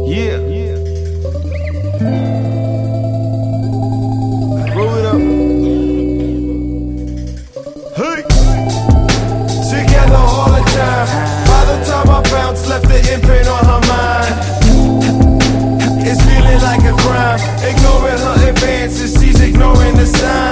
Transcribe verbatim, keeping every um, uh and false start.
Yeah. Roll it up. Hey. Together all the time. By the time I bounce, left the imprint on her mind. It's feeling like a crime. Ignoring her advances, she's ignoring the signs.